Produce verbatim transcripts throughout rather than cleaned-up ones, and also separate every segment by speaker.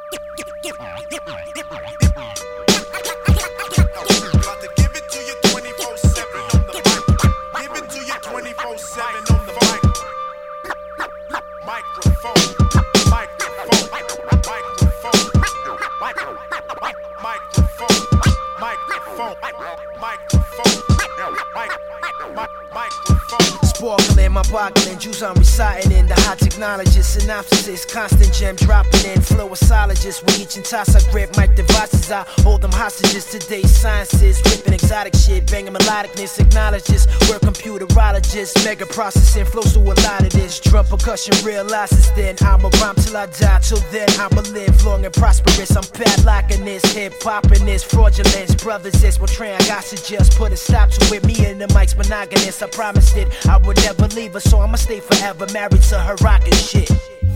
Speaker 1: Sparkling, my boggling, juice I'm reciting in. The hot technologist, synopsis, constant gem dropping in. Flowologist, with each and toss I grip mic devices. I hold them hostages. Today's sciences, ripping exotic shit, banging melodicness. Acknowledge this, we're computerologists. Mega processing, flows through a lot of this. Drum percussion, realizes then I'ma rhyme till I die. Till then I'ma live long and prosperous. I'm padlocking this, hip hopping this, fraudulence. Brothers, this portraying, I suggest put a stop to it. Me and the mic's monogamous. I promised it I would never leave her, so I'ma stay forever married to her rockin' shit.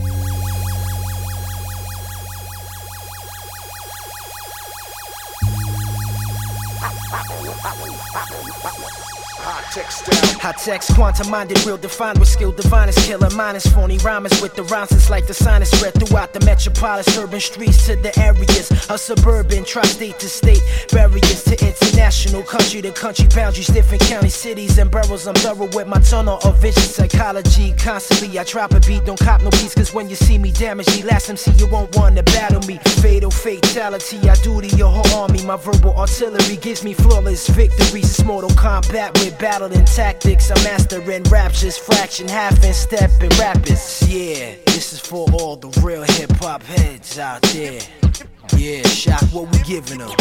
Speaker 2: Hot tech style.
Speaker 1: Hot text, quantum minded, real defined with skill. Divine is killer, minus phony rhymers with the rhymes. It's like the sinus spread throughout the metropolis, urban streets to the areas of suburban, tri-state to state, barriers to international, country to country boundaries, different county, cities, and boroughs. I'm thorough with my tunnel of vision, psychology. Constantly, I drop a beat, don't cop no beats, cause when you see me damage me, last M C, you won't want to battle me. Fatal fatality, I do to your whole army. My verbal artillery gives me flawless victories. It's Mortal Kombat with battling tactics. I'm mastering raptures, fraction, half and step and rapids. Yeah, this is for all the real hip hop heads out there. Yeah, shock what we giving them.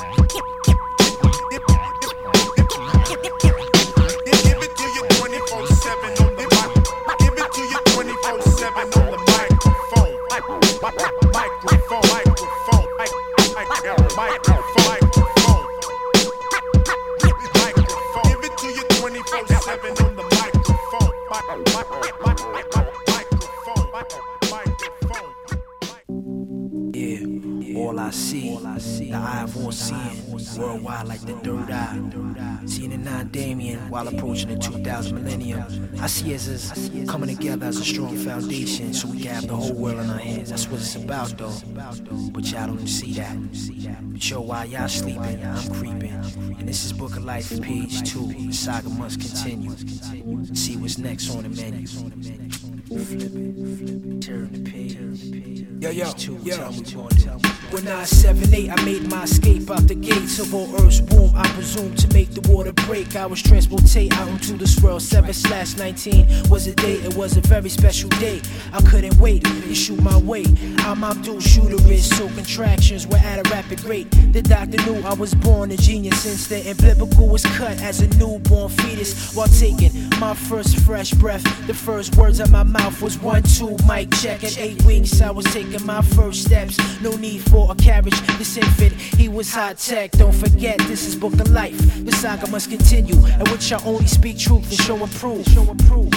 Speaker 1: All I see, the eye of all seeing, worldwide like the third eye. Seeing the non-Damien while approaching the two thousand millennium. I see us as coming together as a strong foundation so we can have the whole world in our hands. That's what it's about though, but y'all don't see that. But yo, while y'all sleeping, I'm creeping. And this is Book of Life, page two. The saga must continue. See what's next on the menu. Flip it, turn the page. Yo, yo, yo. When I was seven, eight, I made my escape out the gates of all Earth's womb. I presume to make the water break. I was transported out into this world. seven slash nineteen was a day. It was a very special day. I couldn't wait to shoot my way. I'm Abdul Shooterist, so contractions were at a rapid rate. The doctor knew I was born a genius since the umbilical was cut as a newborn fetus. While taking my first fresh breath, the first words out my mouth was one, two, mic check. In eight weeks, I was taking my first steps. No need for a carriage, this infant, he was high tech. Don't forget, this is Book of Life. The saga must continue, and which I only speak truth and show and prove. Show and prove.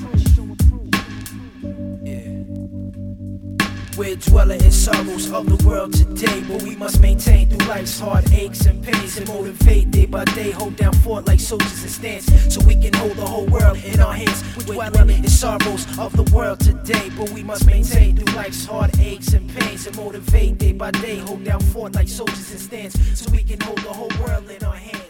Speaker 1: We're dwelling in sorrows of the world today, but we must maintain through life's heartaches and pains and motivate day by day, hold down fort like soldiers in stance, so we can hold the whole world in our hands. We're dwelling in sorrows of the world today, but we must maintain through life's heartaches and pains and motivate day by day, hold down fort like soldiers in stance, so we can hold the whole world in our hands.